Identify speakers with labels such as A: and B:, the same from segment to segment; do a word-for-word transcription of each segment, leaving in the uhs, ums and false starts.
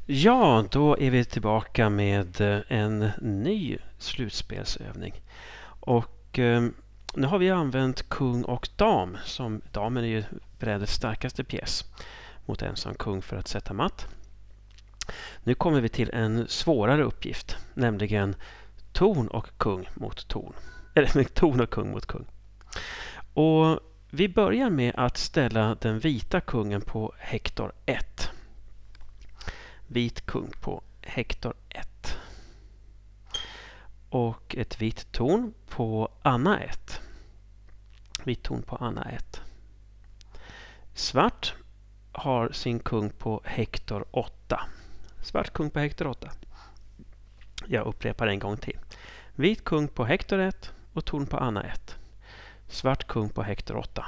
A: Ja, då är vi tillbaka med eh, en ny slutspelsövning. Och eh, nu har vi använt kung och dam. Som, damen är ju brädets starkaste pjäs mot ensam kung för att sätta matt. Nu kommer vi till en svårare uppgift, nämligen torn och kung mot torn. Eller torn och kung mot kung. Och vi börjar med att ställa den vita kungen på Hektor ett. Vit kung på Hektor ett. Och ett vitt torn på Anna ett. Vitt torn på Anna ett. Svart har sin kung på Hektor åtta. Svart kung på Hektor åtta. Jag upprepar en gång till. Vit kung på Hektor ett och torn på Anna ett. Svart kung på Hektor åtta.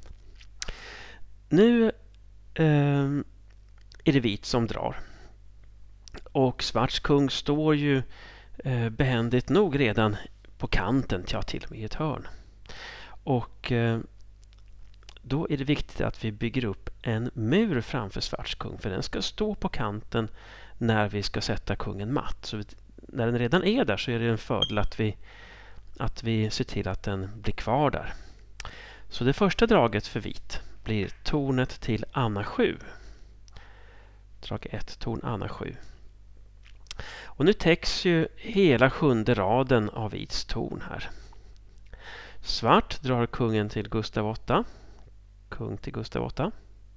A: Nu eh, är det vit som drar. Och svarts kung står ju eh, behändigt nog redan på kanten, ja, till och med i ett hörn. Och eh, då är det viktigt att vi bygger upp en mur framför svarts kung. För den ska stå på kanten när vi ska sätta kungen matt. Så vi, när den redan är där så är det en fördel att vi, att vi ser till att den blir kvar där. Så det första draget för vit blir tornet till Anna sju. Drag ett, torn Anna sju. Och nu täcks ju hela sjunde raden av vits torn här. Svart drar kungen till Gustav åtta. Kung till Gustav åtta.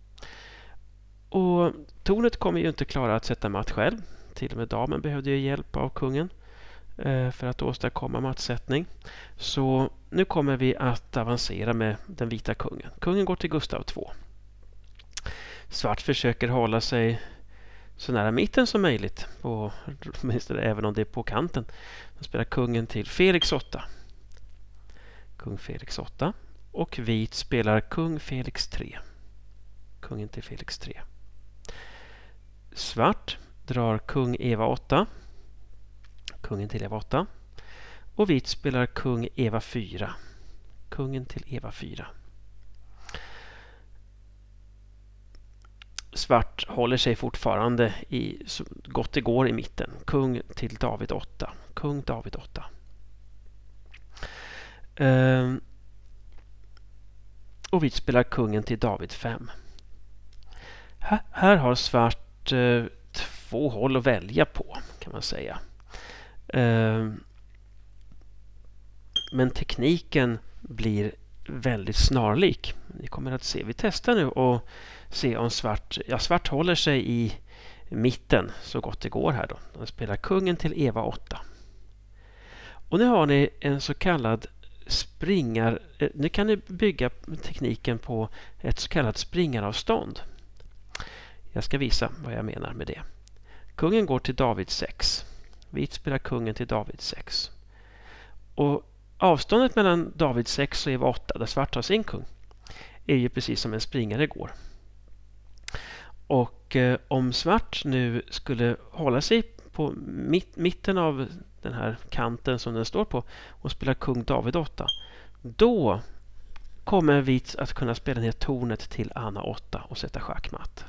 A: Och tornet kommer ju inte klara att sätta matt själv. Till och med damen behövde ju hjälp av kungen eh, för att åstadkomma mattsättning. Så nu kommer vi att avancera med den vita kungen. Kungen går till Gustav två. Svart försöker hålla sig så nära mitten som möjligt, på, även om det är på kanten. Då spelar kungen till Felix åtta. Kung Felix åtta. Och vit spelar kung Felix tre. Kungen till Felix tre. Svart drar kung Eva åtta. Kungen till Eva åtta. Och vit spelar kung Eva fyra. Kungen till Eva fyra. Svart håller sig fortfarande i så gott det går i mitten. Kung till David åtta. Kung David åtta. Ehm. Och vit spelar kungen till David fem. Här, här har svart eh, två håll att välja på, kan man säga. Ehm. Men tekniken blir väldigt snarlik. Ni kommer att se. Vi testar nu och se om svart, ja, svart håller sig i mitten så gott det går här då. De spelar kungen till Eva åtta. Och nu har ni en så kallad springar... Nu kan ni bygga tekniken på ett så kallat springaravstånd. Jag ska visa vad jag menar med det. Kungen går till David sex. Vit spelar kungen till David sex. Och avståndet mellan David sex och Eva åtta, där svart har sin kung, är ju precis som en springare går. Och eh, om svart nu skulle hålla sig på mitt, mitten av den här kanten som den står på och spela kung David åtta, då kommer vit att kunna spela ner tornet till Anna åtta och sätta schackmatt.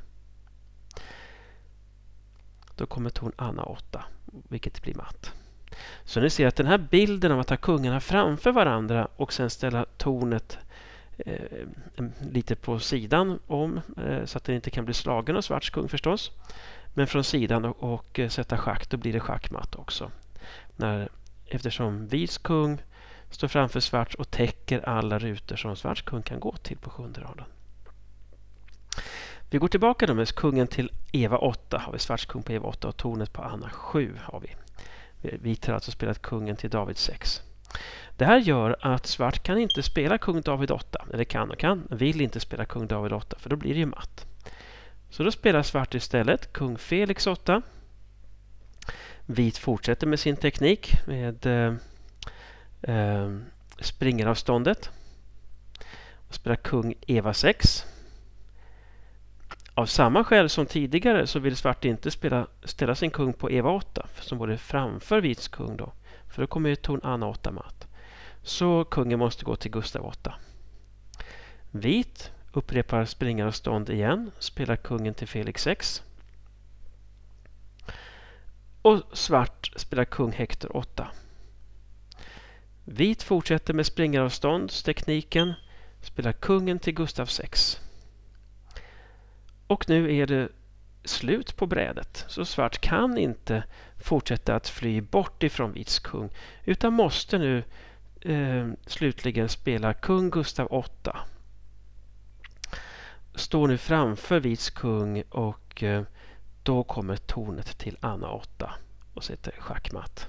A: Då kommer torn Anna åtta, vilket blir matt. Så ni ser att den här bilden av att ha kungarna framför varandra och sen ställa tornet eh, lite på sidan om eh, så att den inte kan bli slagen av svarts kung förstås. Men från sidan och, och eh, sätta schack, då blir det schackmatt också. När, eftersom vits kung står framför svarts och täcker alla rutor som svarts kung kan gå till på sjunde raden. Vi går tillbaka då med kungen till Eva åtta. Har vi svarts kung på Eva åtta och tornet på Anna sju har vi. Vit har alltså spelat kungen till David sex. Det här gör att svart kan inte spela kung David åtta. Eller kan och kan. Vill inte spela kung David åtta. För då blir det ju matt. Så då spelar svart istället kung Felix åtta. Vit fortsätter med sin teknik. Med eh, eh, springaravståndet. Och spelar kung Eva sex. Av samma skäl som tidigare så vill svart inte spela, ställa sin kung på Eva åtta som både framför vits kung då. För då kommer ju torn Anna åtta matt. Så kungen måste gå till Gustav åtta. Vit upprepar springaravstånd igen. Spelar kungen till Felix sex. Och svart spelar kung Hector åtta. Vit fortsätter med springaravståndstekniken. Spelar kungen till Gustav sex. Och nu är det slut på brädet. Så svart kan inte fortsätta att fly bort ifrån vits kung. Utan måste nu eh, slutligen spela kung Gustav åtta. Står nu framför vits kung och eh, då kommer tornet till Anna åtta och sätter schackmatt.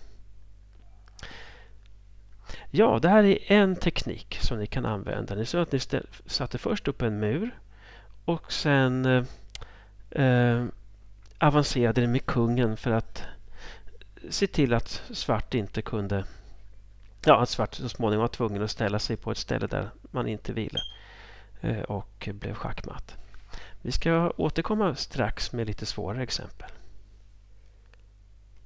A: Ja, det här är en teknik som ni kan använda. Ni såg att ni ställ, satte först upp en mur och sen eh, avancerade ni med kungen för att se till att svart inte kunde, ja, att svart så småningom var tvungen att ställa sig på ett ställe där man inte ville eh, och blev schackmatt. Vi ska återkomma strax med lite svårare exempel.